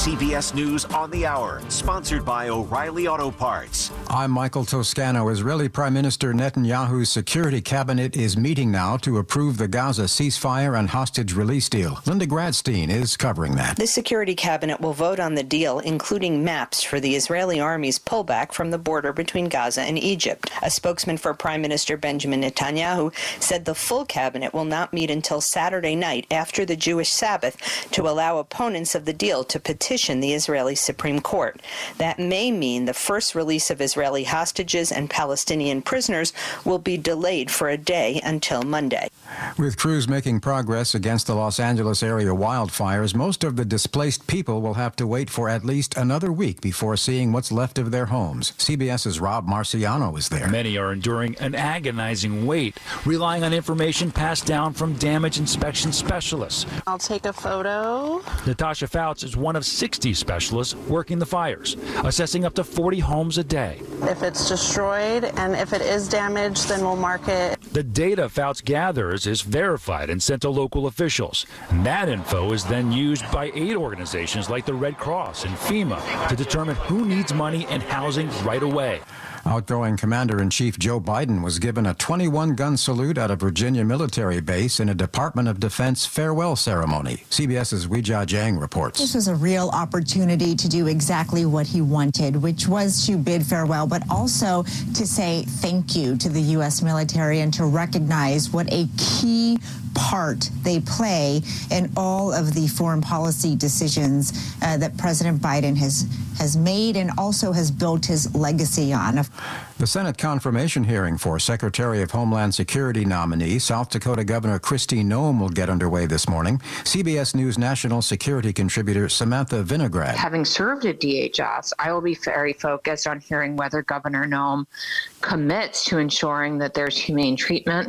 CBS News on the Hour, sponsored by O'Reilly Auto Parts. I'm Michael Toscano. Israeli Prime Minister Netanyahu's security cabinet is meeting now to approve the Gaza ceasefire and hostage release deal. Linda Gradstein is covering that. The security cabinet will vote on the deal, including maps for the Israeli army's pullback from the border between Gaza and Egypt. A spokesman for Prime Minister Benjamin Netanyahu said the full cabinet will not meet until Saturday night after the Jewish Sabbath to allow opponents of the deal to petition the Israeli Supreme Court. That may mean the first release of Israeli hostages and Palestinian prisoners will be delayed for a day until Monday. With crews making progress against the Los Angeles area wildfires, most of the displaced people will have to wait for at least another week before seeing what's left of their homes. CBS's Rob Marciano is there. Many are enduring an agonizing wait, relying on information passed down from damage inspection specialists. I'll take a photo. Natasha Fouts is one of 60 specialists working the fires, assessing up to 40 homes a day. If it's destroyed and if it is damaged, then we'll mark it. The data Fouts gathers is verified and sent to local officials. And that info is then used by aid organizations like the Red Cross and FEMA to determine who needs money and housing right away. Outgoing Commander-in-Chief Joe Biden was given a 21-gun salute at a Virginia military base in a Department of Defense farewell ceremony. CBS's Weijia Jiang reports. This was a real opportunity to do exactly what he wanted, which was to bid farewell, but also to say thank you to the U.S. military and to recognize what a key part they play in all of the foreign policy decisions that President Biden has made and also has built his legacy on. The Senate confirmation hearing for Secretary of Homeland Security nominee South Dakota Governor Kristi Noem will get underway this morning. CBS News national security contributor Samantha Vinograd. Having served at DHS, I will be very focused on hearing whether Governor Noem commits to ensuring that there's humane treatment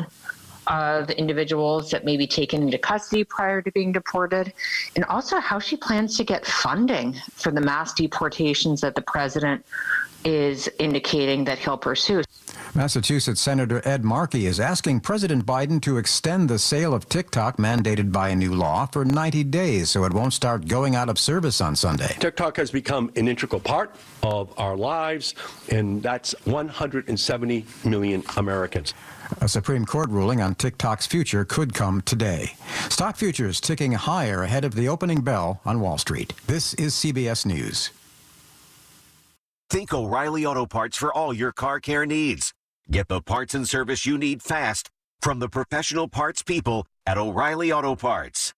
of individuals that may be taken into custody prior to being deported, and also how she plans to get funding for the mass deportations that the president is indicating that he'll pursue. Massachusetts Senator Ed Markey is asking President Biden to extend the sale of TikTok mandated by a new law for 90 days so it won't start going out of service on Sunday. TikTok has become an integral part of our lives, and that's 170 million Americans. A Supreme Court ruling on TikTok's future could come today. Stock futures ticking higher ahead of the opening bell on Wall Street. This is CBS News. Think O'Reilly Auto Parts for all your car care needs. Get the parts and service you need fast from the professional parts people at O'Reilly Auto Parts.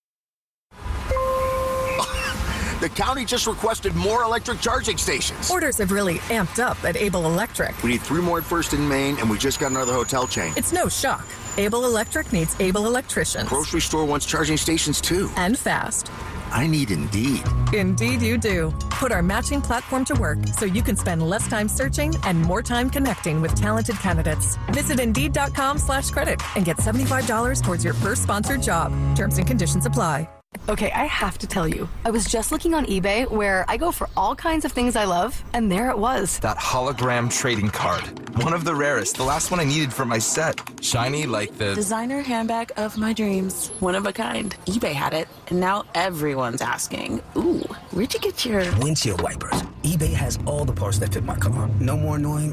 The county just requested more electric charging stations. Orders have really amped up at Able Electric. We need 3 more at First and Main, and we just got another hotel chain. It's no shock. Able Electric needs able electricians. Grocery store wants charging stations, too. And fast. I need Indeed. Indeed you do. Put our matching platform to work so you can spend less time searching and more time connecting with talented candidates. Visit Indeed.com/credit and get $75 towards your first sponsored job. Terms and conditions apply. Okay, I have to tell you, I was just looking on eBay where I go for all kinds of things I love, and there it was. That hologram trading card. One of the rarest, the last one I needed for my set. Shiny like the designer handbag of my dreams. One of a kind. eBay had it, and now everyone's asking, ooh, where'd you get your windshield wipers? eBay has all the parts that fit my car. No more annoying,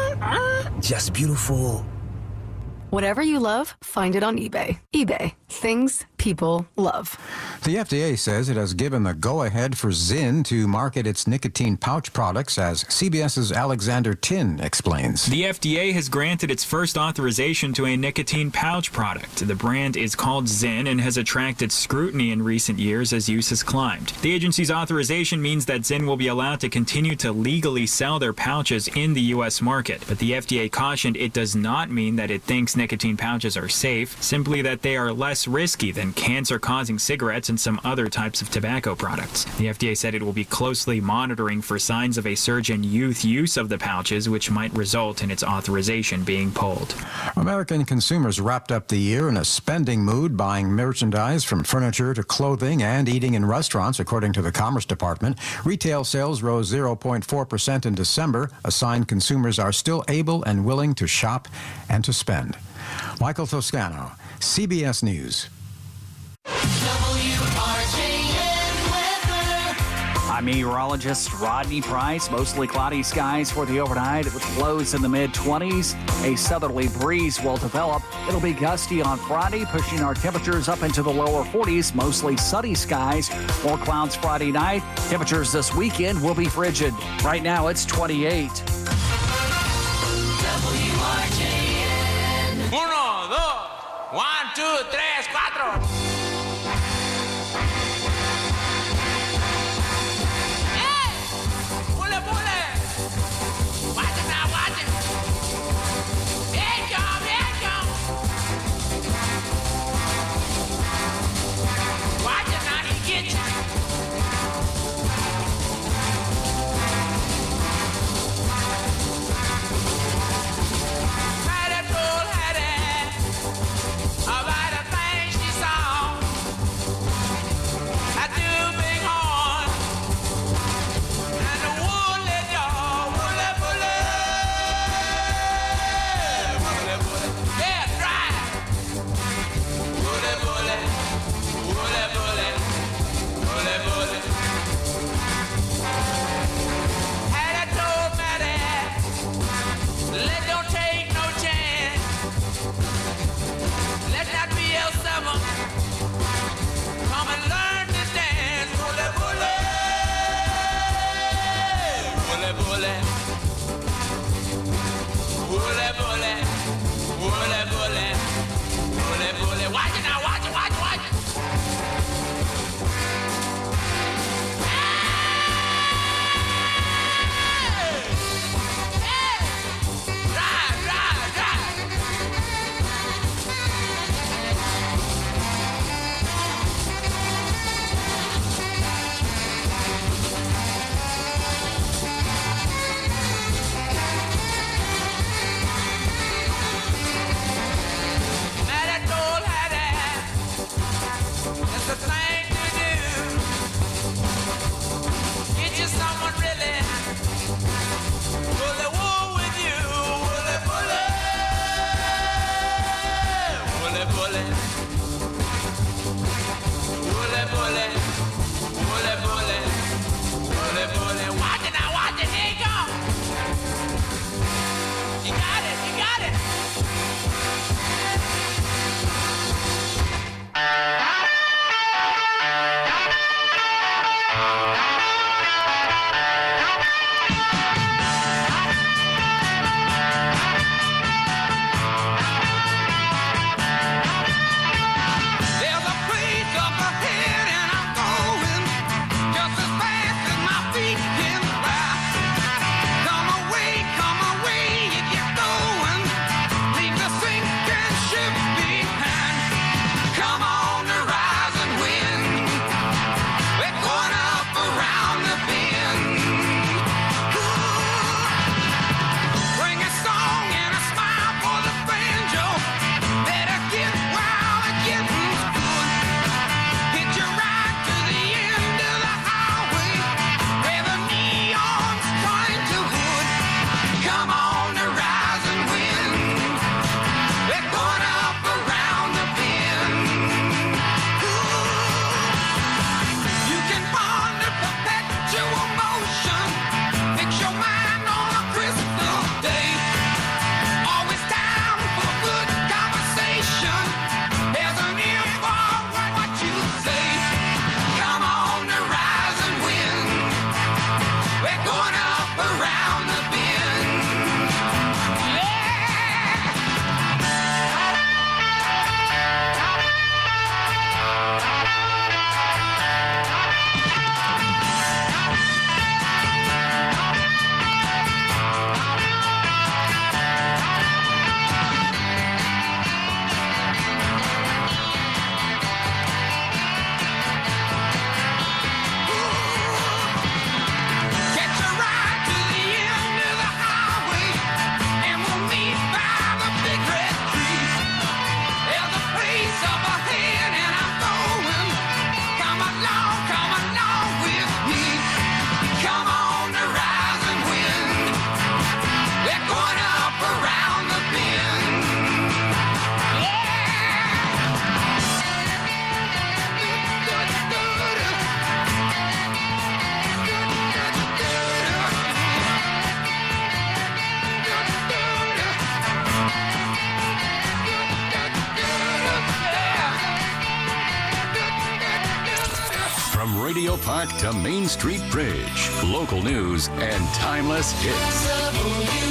just beautiful. Whatever you love, find it on eBay. eBay. Things people love. The FDA says it has given the go-ahead for Zyn to market its nicotine pouch products, as CBS's Alexander Tin explains. The FDA has granted its first authorization to a nicotine pouch product. The brand is called Zyn and has attracted scrutiny in recent years as use has climbed. The agency's authorization means that Zyn will be allowed to continue to legally sell their pouches in the U.S. market. But the FDA cautioned it does not mean that it thinks nicotine pouches are safe, simply that they are less risky than cancer-causing cigarettes and some other types of tobacco products. The FDA said it will be closely monitoring for signs of a surge in youth use of the pouches, which might result in its authorization being pulled. American consumers wrapped up the year in a spending mood, buying merchandise from furniture to clothing and eating in restaurants, according to the Commerce Department. Retail sales rose 0.4% in December, a sign consumers are still able and willing to shop and to spend. Michael Toscano, CBS News. I'm meteorologist Rodney Price. Mostly cloudy skies for the overnight with lows in the mid-20s. A southerly breeze will develop. It'll be gusty on Friday, pushing our temperatures up into the lower 40s. Mostly sunny skies. More clouds Friday night. Temperatures this weekend will be frigid. Right now it's 28. WRJN. 1, 2, 3, 4. Memorial Park to Main Street Bridge. Local news and timeless hits.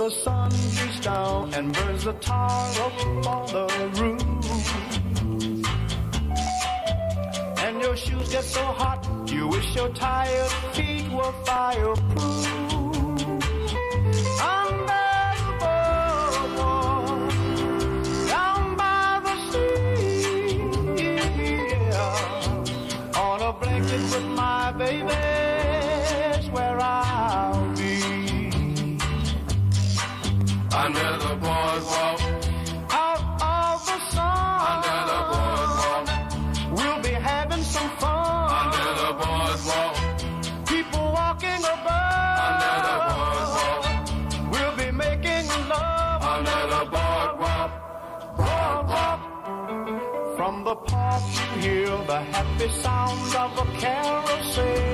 the sun beats down and burns the tar up on the roof. And your shoes get so hot, you wish your tired feet were fireproof. Under the boardwalk, down by the sea, yeah. On a blanket with my baby's where I'll be. Under the boardwalk, out of the sun. Under the boardwalk, we'll be having some fun. Under the boardwalk, people walking above. Under the boardwalk, we'll be making love. Under the boardwalk, boardwalk. From the park you hear the happy sounds of a carousel.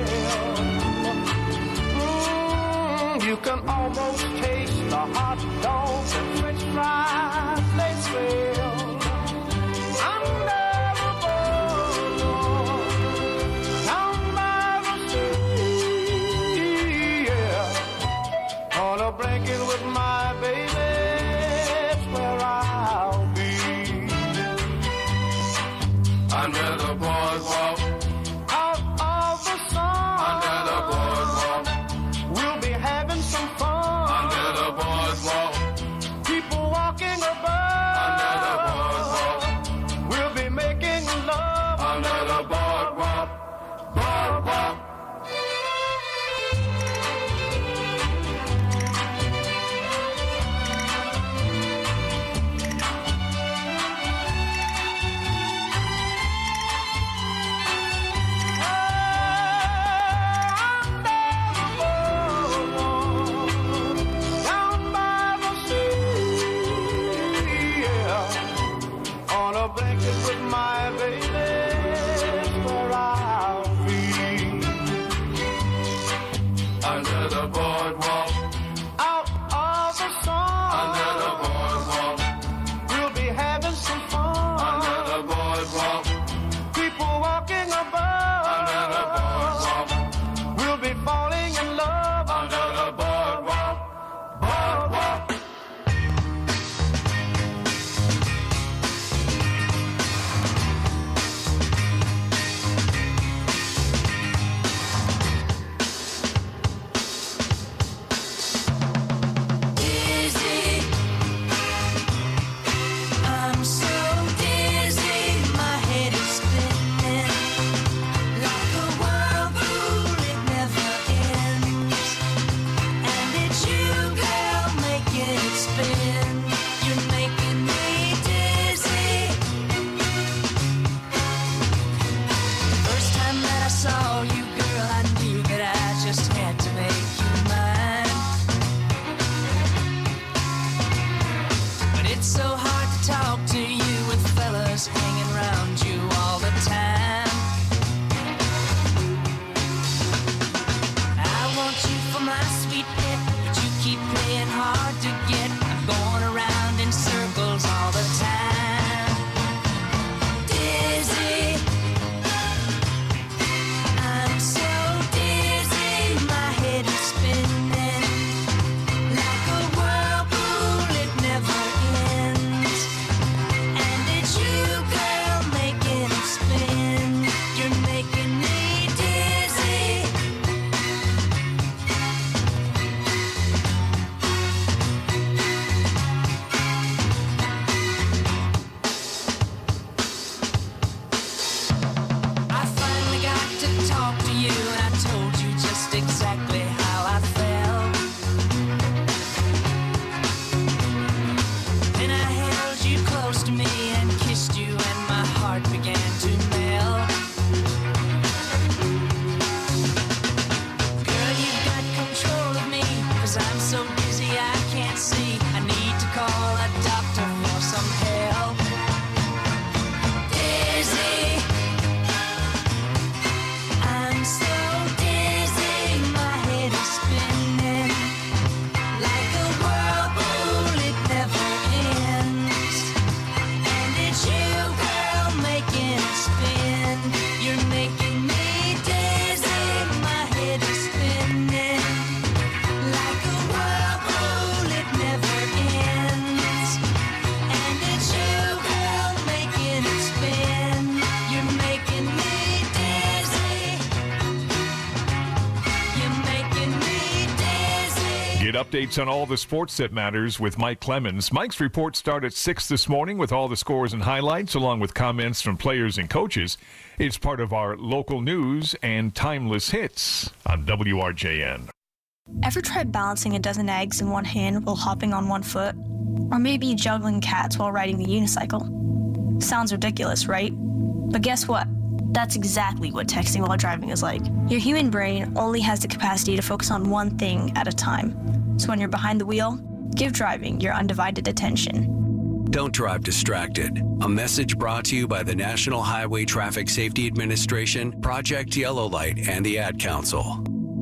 You can almost taste the hot dogs and french fries they sell. Under the boardwalk, down by the sea, yeah. On a blanket with my baby, it's where I'll be. Under the boardwalk, out of the sun. Under the boardwalk, we'll be having some fun. Under the boardwalk, people walking above. Under the boardwalk, we'll be making love. Under the boardwalk, boardwalk. Down by the sea, yeah. On a blanket with my baby, where I'll be. Get updates on all the sports that matters with Mike Clemens. Mike's reports start at 6 this morning with all the scores and highlights, along with comments from players and coaches. It's part of our local news and timeless hits on WRJN. Ever tried balancing a dozen eggs in one hand while hopping on one foot? Or maybe juggling cats while riding the unicycle? Sounds ridiculous, right? But guess what? That's exactly what texting while driving is like. Your human brain only has the capacity to focus on one thing at a time. So when you're behind the wheel, give driving your undivided attention. Don't drive distracted. A message brought to you by the National Highway Traffic Safety Administration, Project Yellow Light, and the Ad Council.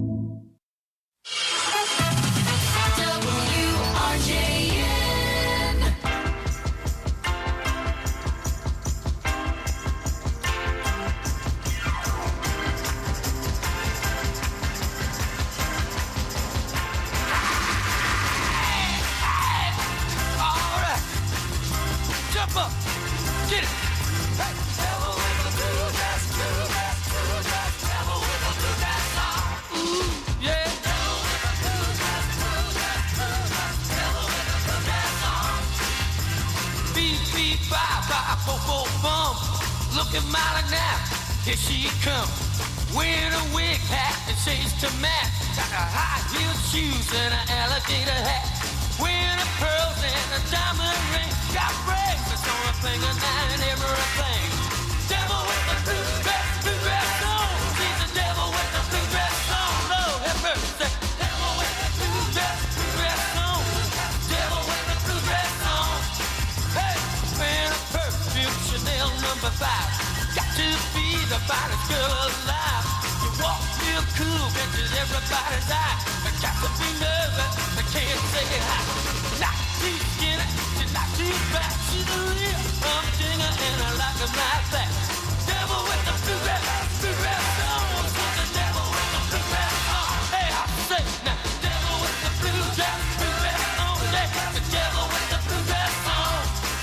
Looking mighty now, here she comes. Wearing a wig hat and shades to match. Got a high-heeled shoes and an alligator hat. Wearing a pearls and a diamond ring. Got bracelets on her finger and everything. Devil with the blue dress on. She's the devil with the blue dress on. Lord have mercy. Devil with the blue dress on. Devil with the blue dress on. Hey, wearing a perfume Chanel number 5. Got to be the finest girl alive. You walk real cool, catches everybody's eye. But got to be nervous, but can't say hi. Not too skinny, she's not too fat. She's a real humdinger and I like her like that. Devil with the blue dress on. She's the devil with the blue dress on. Hey, I say now, devil with the blue dress on. Yeah, the devil with the blue dress on.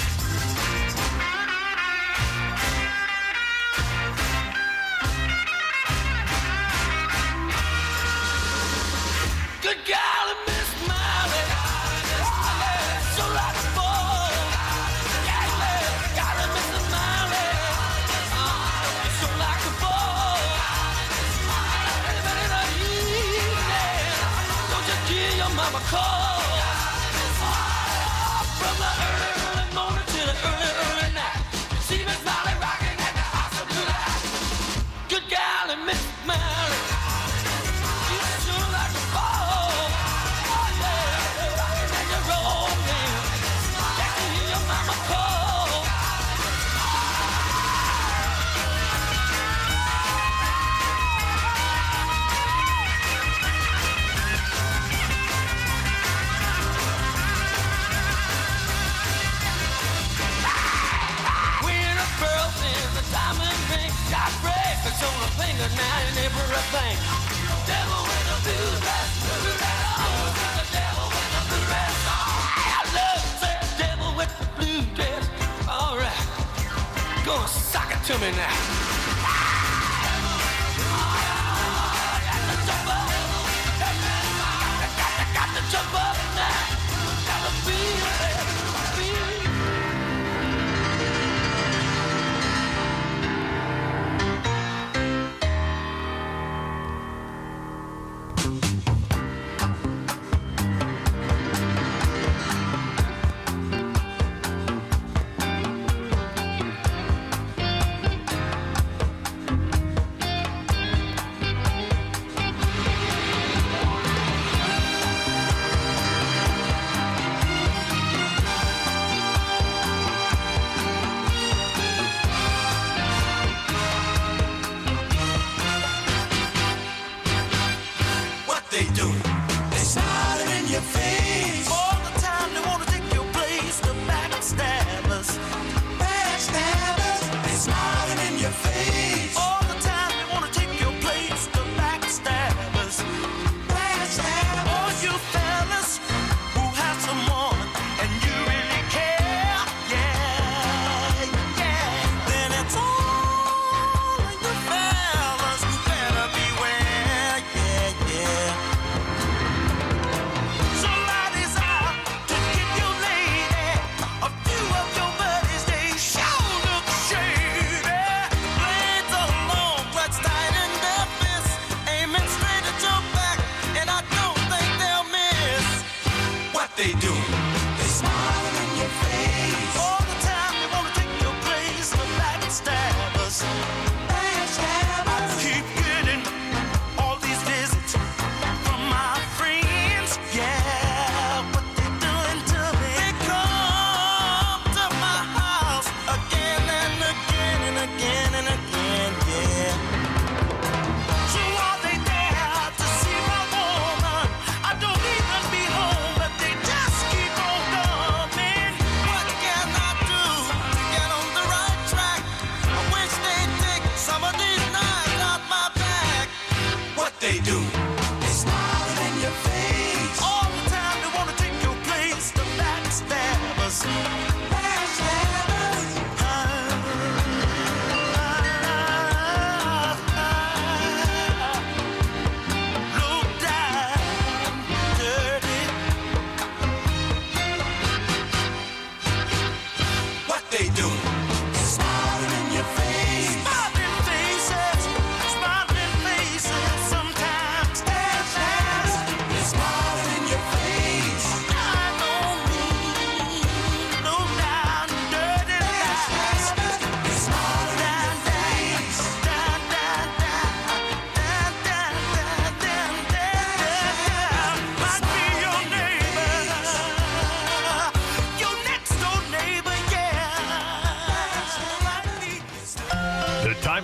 Good golly, Miss Miley, so like a ball. Yeah, golly, Miss Miley, so like a ball. Anybody know you? Don't you hear your mama call? From the early morning to the early night, see Miss Miley rocking at the house of blue light. Good golly, Miss Miley, you sure like a ball. On a finger now and everything. Devil with a blue dress on. The devil with the blue dress on. I love that devil with the blue dress. All right, go and sock it to me now. Got to jump up now. Got to feel it.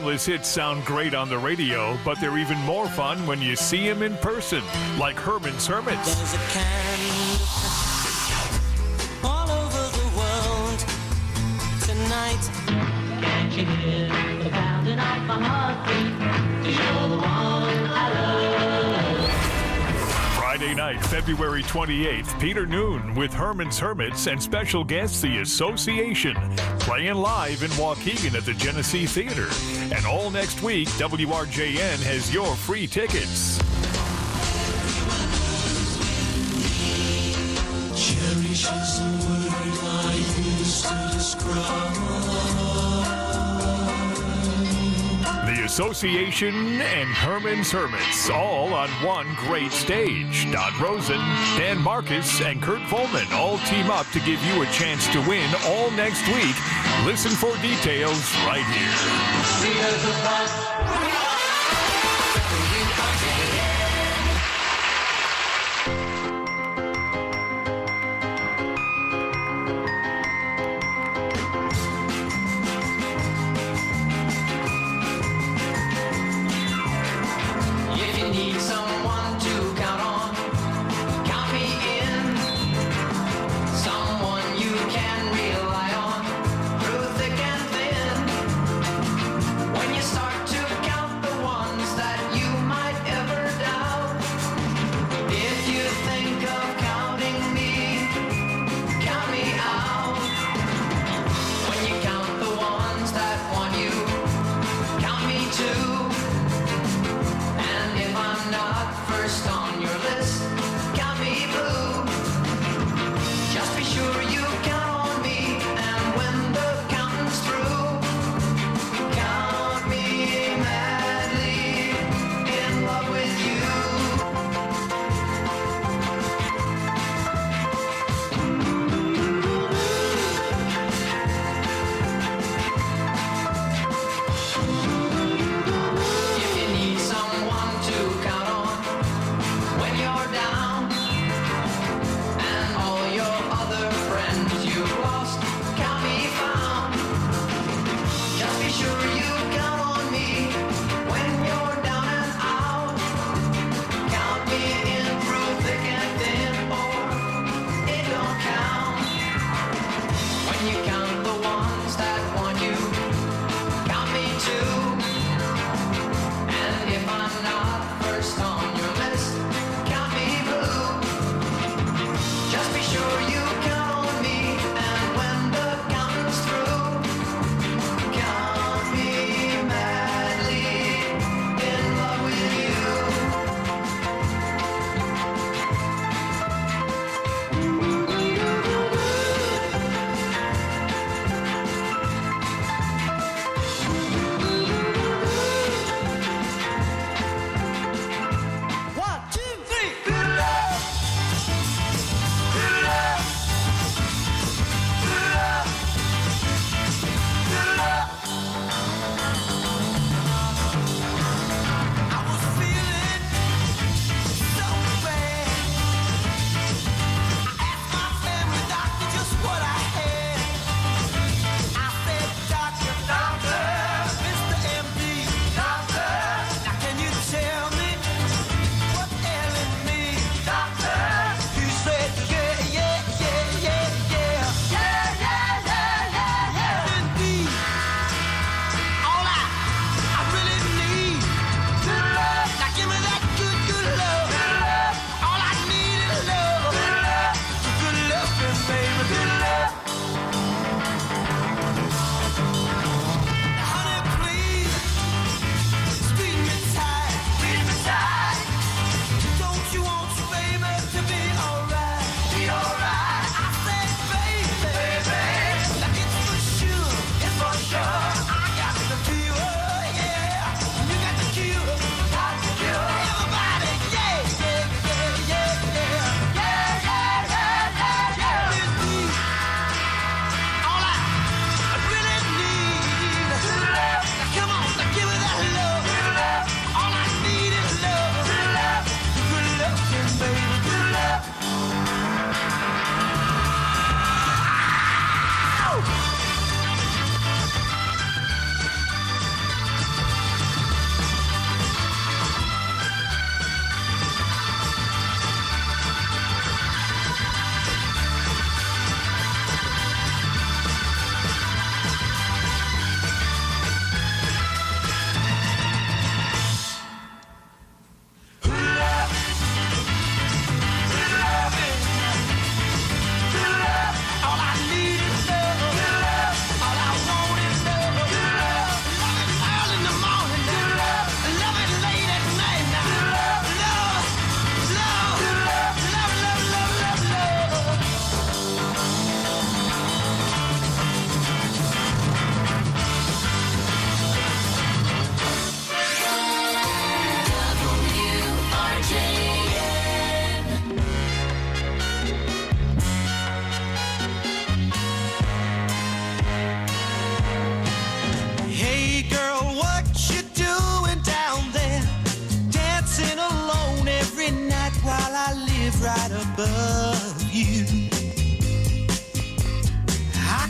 Timeless hits sound great on the radio, but they're even more fun when you see them in person, like Herman's Hermits. There's a candle all over the world tonight. Can't you hear the pounding of my heartbeat? 'Cause you're the one I love. Friday night, February 28th, Peter Noon with Herman's Hermits and special guest The Association, playing live in Waukegan at the Genesee Theater. And all next week, WRJN has your free tickets. Cherish is a word I use to describe. The Association and Herman's Hermits, all on one great stage. Don Rosen, Dan Marcus, and Kurt Volman all team up to give you a chance to win all next week. Listen for details right here. Need someone to count on, count me in. Someone you can rely on through thick and thin. When you start to count the ones that you might ever doubt, if you think of counting me, count me out. When you count the ones that want you, count me too. And if I'm not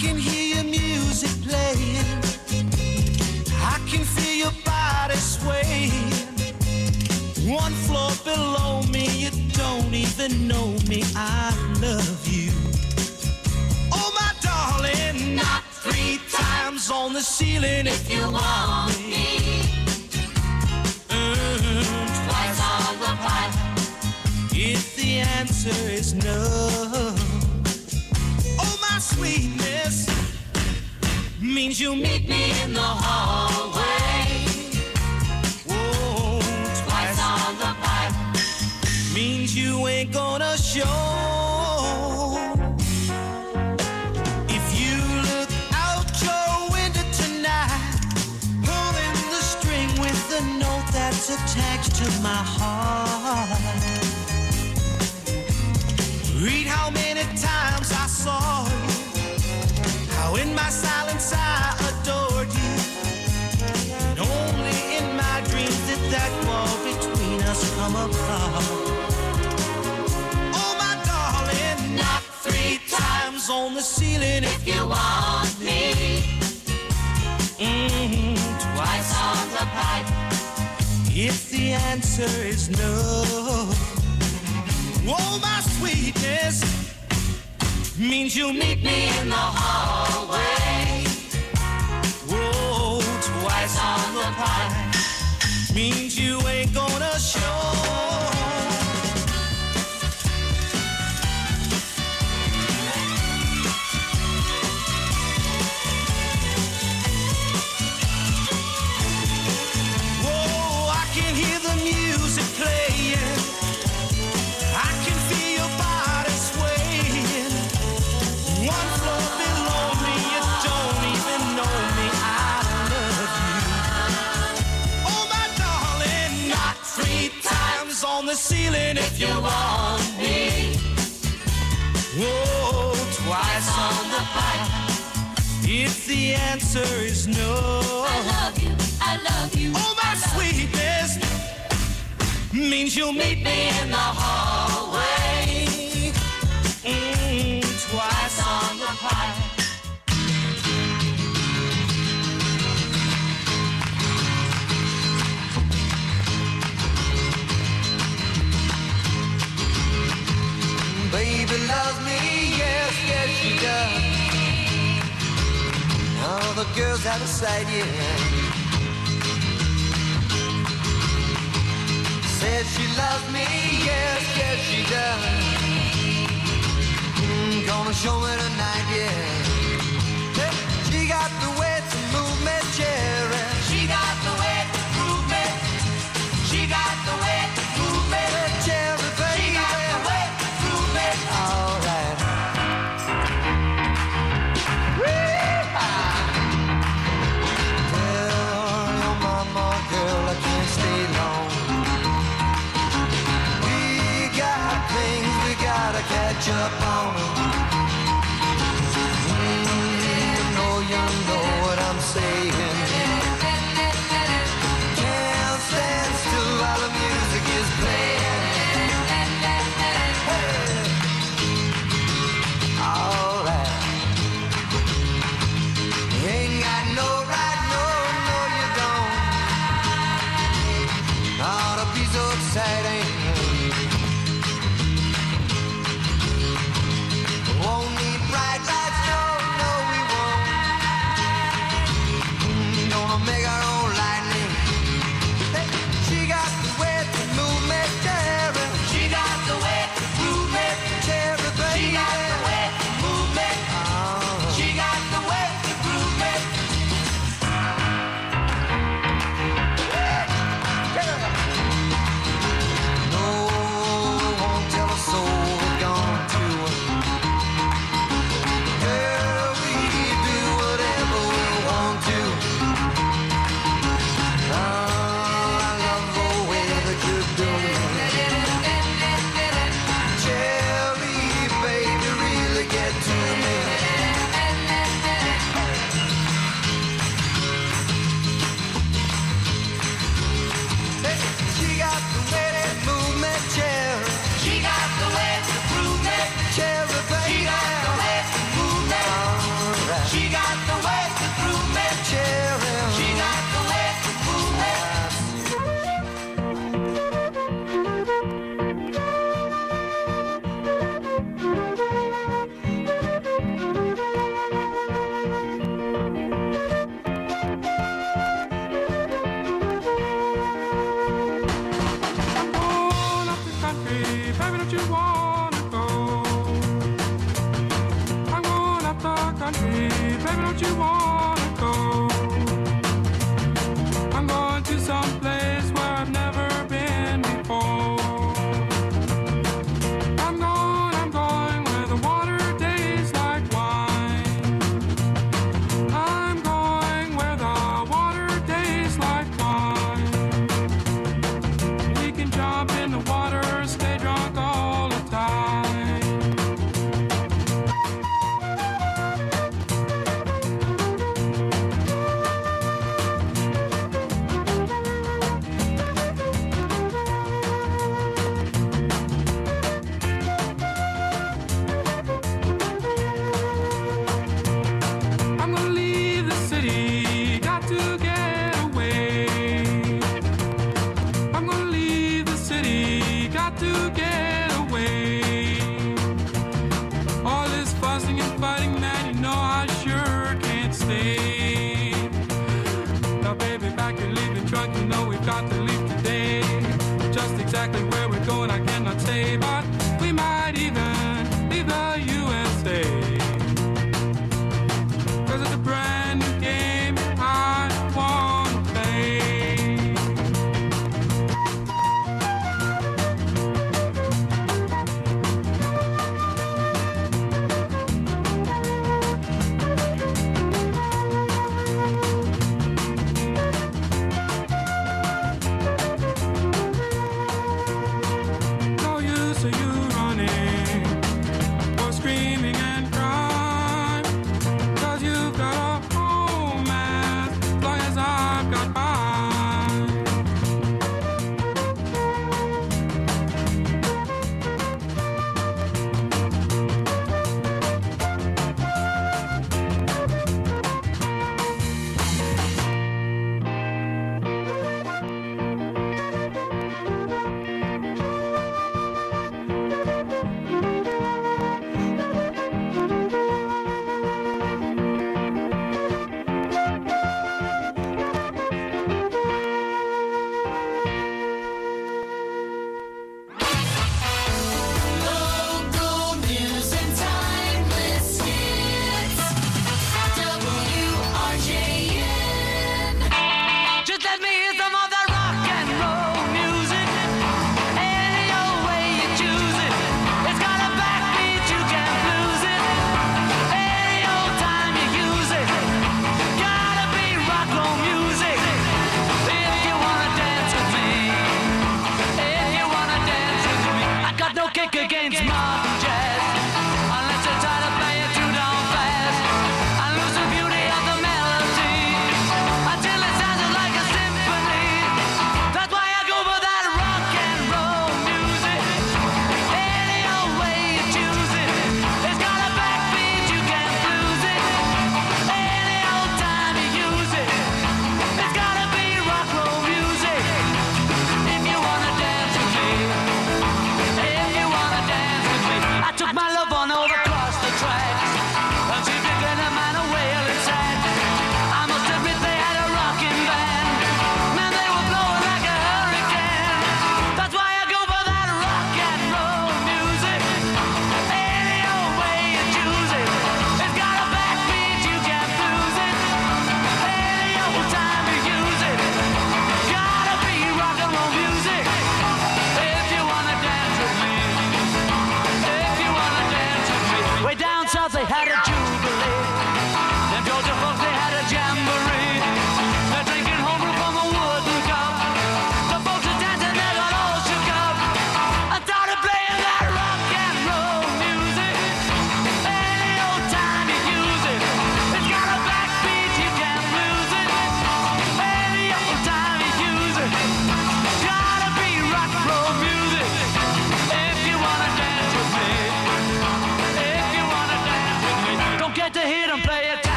can hear your music playing. I can feel your body swaying. One floor below me, you don't even know me. I love you. Oh, my darling, knock 3 times on the ceiling if you want me. Twice on the pipe if the answer is no. Oh, my sweetness means you'll meet me in the hallway. Whoa, twice on the pipe means you ain't gonna show. If you look out your window tonight, pulling the string with the note that's attached to my heart. Read how many times I saw you, how in my silence I adored you, and only in my dreams did that wall between us come apart. Oh, my darling, knock 3 times on the ceiling if you want me. Twice on the pipe if the answer is no. Oh, my sweetness means you'll meet me in the hallway. Whoa, twice on the pipe means you ain't gonna show. Whoa, I can hear the music playing. I can feel your body swaying. One floor below me, you don't even know me. I love you. Oh, my darling, knock 3 times on the ceiling if you want me. Whoa, twice on the pipe if the answer is no. I love you, I love you. Oh, my sweetness means you'll meet me in the hallway. Twice on the pipe. Baby loves me, yes, yes she does. All the girls out of sight, yeah. Says she loves me, yes, yes she does. Gonna show me tonight, yeah. Hey, she got the way to move me, cherry. She got the way to move me. She got the way to move me, cherry, baby. She got the way to move me. All right. Tell your mama, girl, I can't stay long. We got things we gotta catch up on.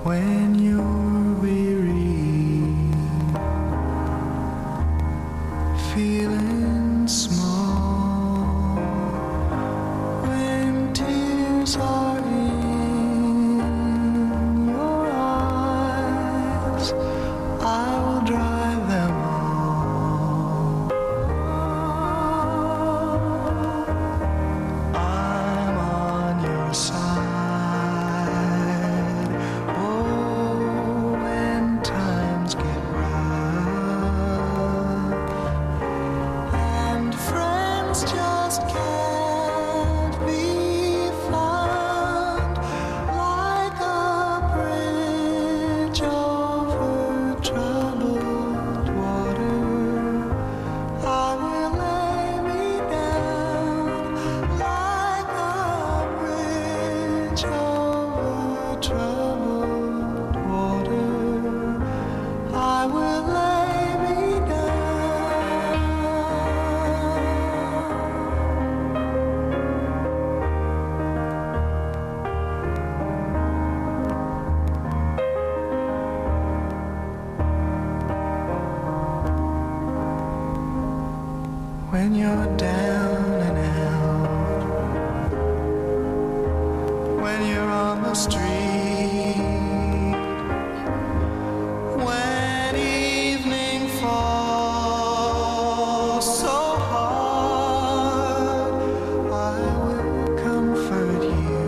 when you're weary, feeling small, when tears are in your eyes, I will dry them all. I'm on your side. Oh, when times get rough and friends just can't be found, like a bridge over troubled water, I will lay me down. Like a bridge over troubled water, I will lay me down. When you're down and out, when you're on the street, when evening falls so hard, I will comfort you.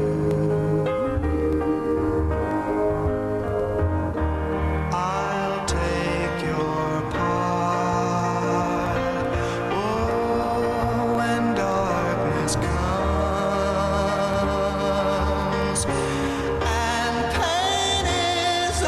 I'll take your part. Oh, when darkness comes and pain is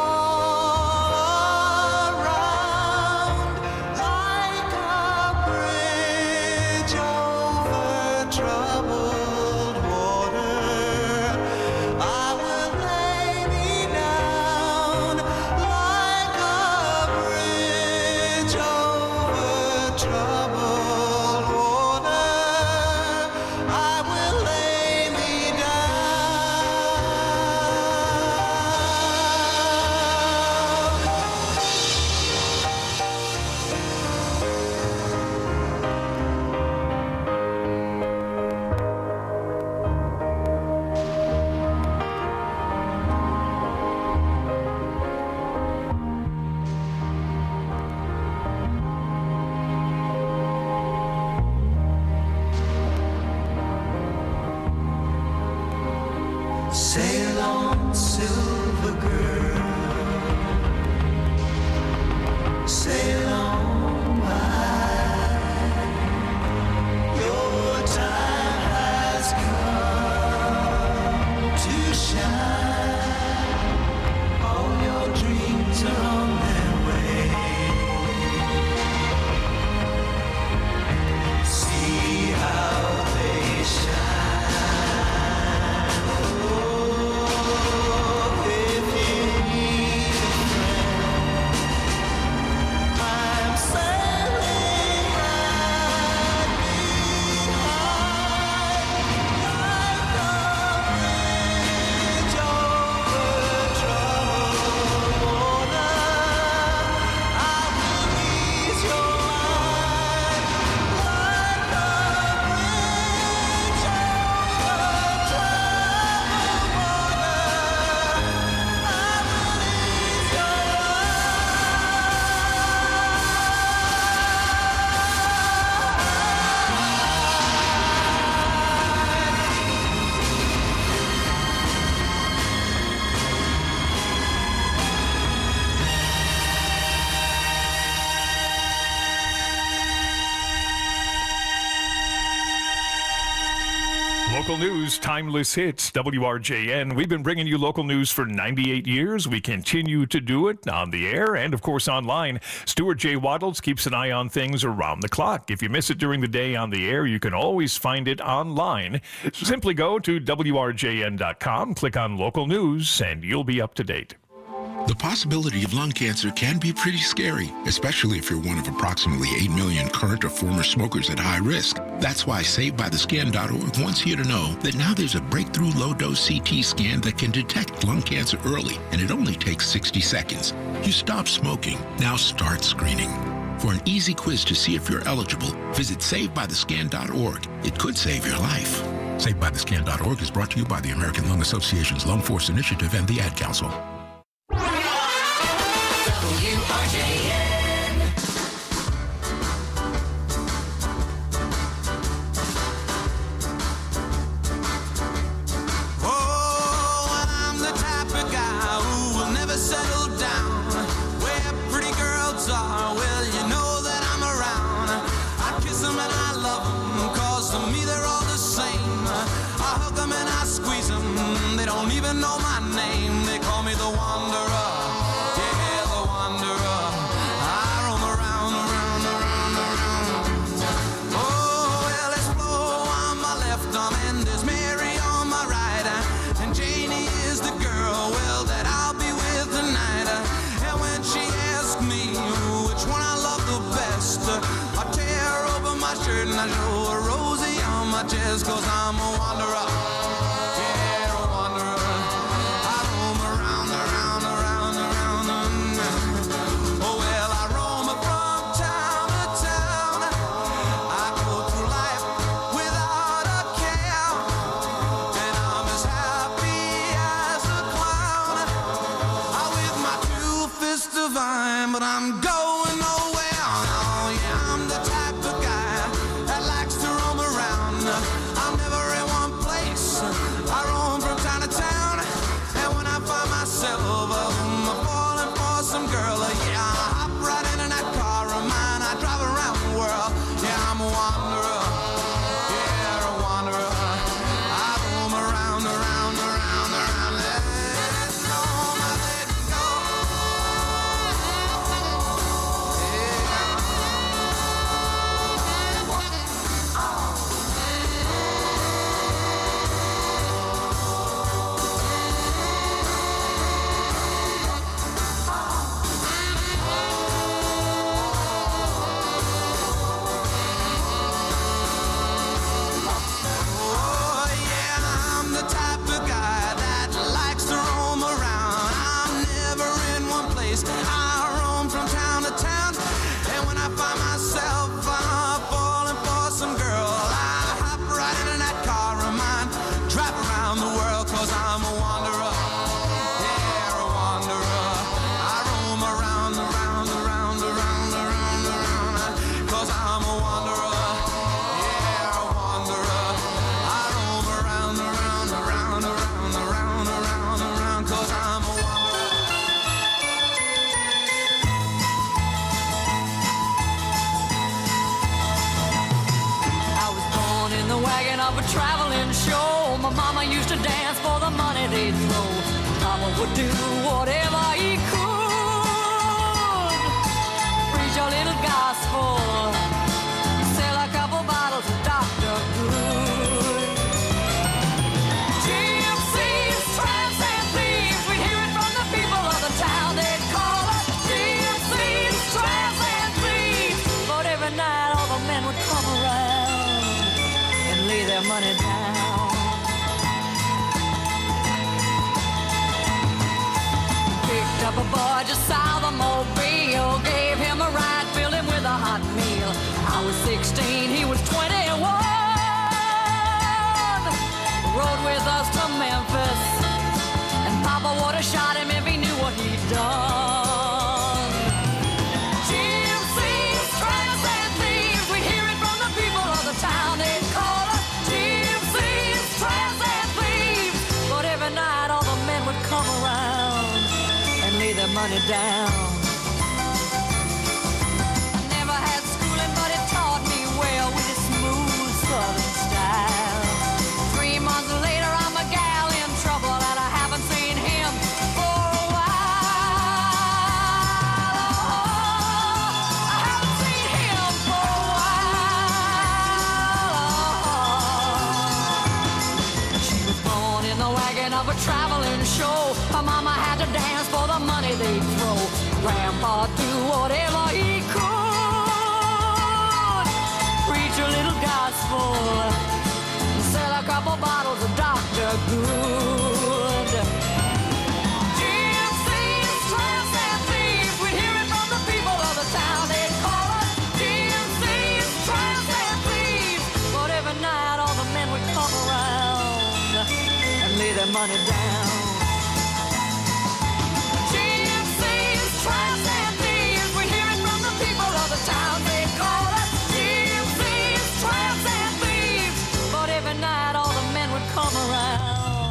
all around, like a bridge over troubled water, I will lay me down. Like a bridge over troubled water, I will lay me Sail on, silver girl, sail on by. Your time has come to shine. All your dreams are on their way. See how they shine. Oh, if you need a friend, I'm sailing right behind. Like a bridge over troubled water, I will ease your mind. Like a bridge over troubled water, I will ease your Local news, timeless hits, WRJN. We've been bringing you local news for 98 years. We continue to do it on the air and, of course, online. Stuart J. Waddles keeps an eye on things around the clock. If you miss it during the day on the air, you can always find it online. Simply go to WRJN.com, click on local news, and you'll be up to date. The possibility of lung cancer can be pretty scary, especially if you're one of approximately 8 million current or former smokers at high risk. That's why SaveByTheScan.org wants you to know that now there's a breakthrough low-dose CT scan that can detect lung cancer early, and it only takes 60 seconds. You stop smoking, now start screening. For an easy quiz to see if you're eligible, visit SaveByTheScan.org. It could save your life. SaveByTheScan.org is brought to you by the American Lung Association's Lung Force Initiative and the Ad Council. They don't even know my name. They call me the Wanderer. Yeah, the Wanderer. I roam around. Oh, well, there's Flo on my left arm and there's Mary on my right. And Janie is the girl, well, that I'll be with tonight. And when she asks me which one I love the best, I tear open my shirt and I show her Rosie on my chest, 'cause I'm a wanderer. But I'm going nowhere. Oh, yeah, I'm the type of guy that likes to roam around. I'm never in one place. I roam from town to town. And when I find myself falling for some girl, yeah, I hop right into that car of mine. I drive around the world. Yeah, I'm a wanderer. Yeah, a wanderer. I roam around. Of a traveling show, my mama used to dance for the money they'd throw. Papa would do whatever he could, preach a little gospel, sell a couple bottles of Dr. Good. Gypsies, tramps, and thieves, we hear it from the people of the town. They'd call us gypsies, tramps, and thieves. But every night all the men would come around, lay their money down. Picked up a boy just south of Mobile, gave him a ride, filled him with a hot meal. I was 16, he was 21. Rode with us to Memphis, and Papa would have shot him if he knew what he'd done. Gypsies, tramps, and thieves, we hear it from the people of the town. They'd call us gypsies, tramps, and thieves. But every night all the men would come around and lay their money down. I never had schooling, but it taught me well with its smooth southern style. 3 months later, I'm a gal in trouble, and I haven't seen him for a while. Oh, I haven't seen him for a while. She was born in the wagon of a traveling show. My mama had to dance for the money they'd throw. Grandpa do whatever he could. Preach a little gospel. Sell a couple bottles of Dr. Good. GMC's tramps and thieves. We'd hear it from the people of the town. They'd call us GMC's tramps and thieves. But every night all the men would come around and lay their money down. GMC's tramps and thieves. We'd hear it from the people of the town. They'd call us GMC's tramps and thieves. But every night all the men would come around.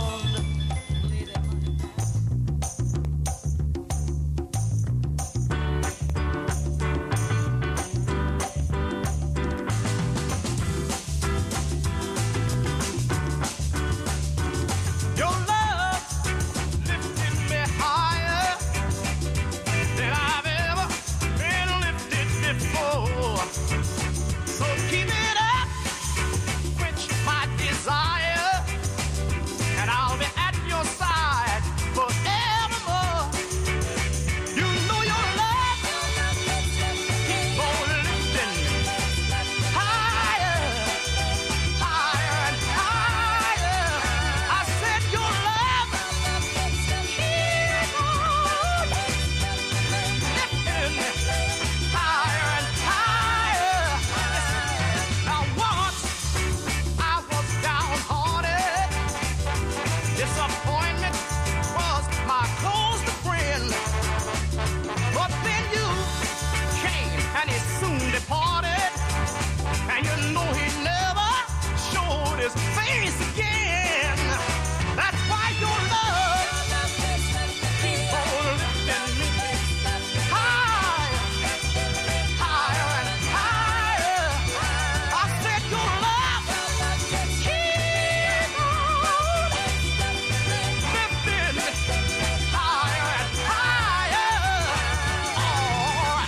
Your love lifted me higher than I've ever been lifted before. So keep it up, quench my desire, and I'll be at your side forevermore. You know your love keep on lifting higher, higher and higher. I said your love keep on lifting higher and higher. Now once I was downhearted, disappointment was my closest friend. But then you came and he soon departed, and you know he never showed his face again. That's why your love keep on lifting me higher, higher and higher. I said your love keep on lifting me higher and higher. All right.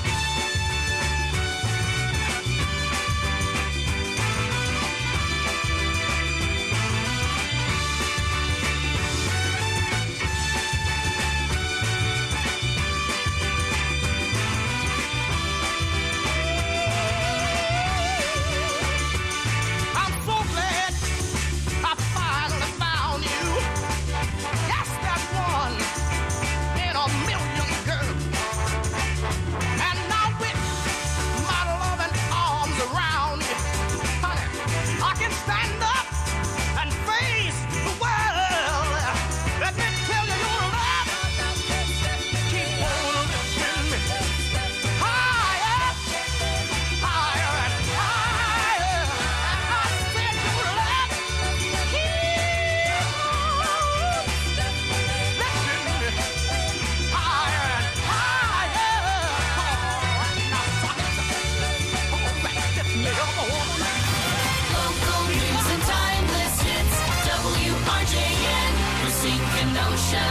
I'm so glad I finally found you. Yes, that one in a million, girl. And now with my loving arms around you, honey, I can stand up and face the world. Let me tell you, your love keep on lifting me higher, higher and higher. I said your love keep on lifting me higher and higher. Now, all right, lift me up. Local news and timeless hits. WRJN, Racine, Kenosha.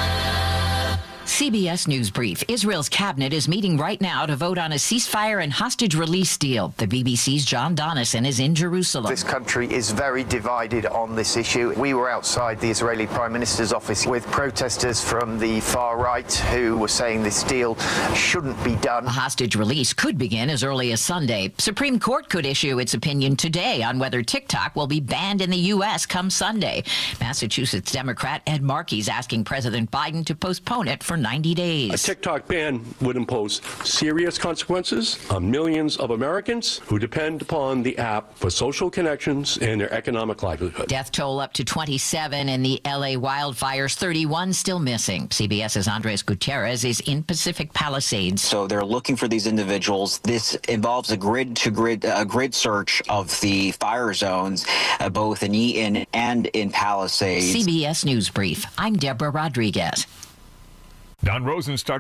CBS News Brief. Israel's cabinet is meeting right now to vote on a ceasefire and hostage release deal. The BBC's John Donison is in Jerusalem. This country is very divided on this issue. We were outside the Israeli Prime Minister's office with protesters from the far right who were saying this deal shouldn't be done. A hostage release could begin as early as Sunday. Supreme Court could issue its opinion today on whether TikTok will be banned in the U.S. come Sunday. Massachusetts Democrat Ed Markey is asking President Biden to postpone it for 90 days. A TikTok ban would impose serious consequences on millions of Americans who depend upon the app for social connections and their economic livelihood. Death toll up to 27 in the L.A. wildfires, 31 still missing. CBS's Andres Gutierrez is in Pacific Palisades. So they're looking for these individuals. This involves a grid search of the fire zones, both in Eaton and in Palisades. CBS News Brief. I'm Deborah Rodriguez. Don Rosen starts